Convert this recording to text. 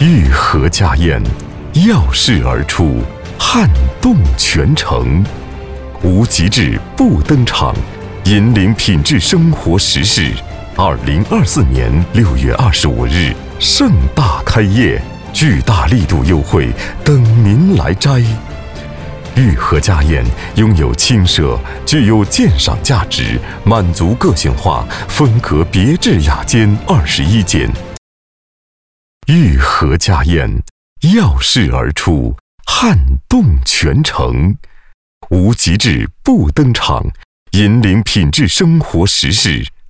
玉盒家宴，耀世而出，撼动全城。无极致不登场，引领品质生活时事。2024年6月25日盛大开业，巨大力度优惠等您来摘。玉盒家宴拥有轻奢、具有鉴赏价值、满足个性化、风格别致雅间21间。玉盒家宴，耀世而出，撼动全城。无极致不登场，引领品质生活时事。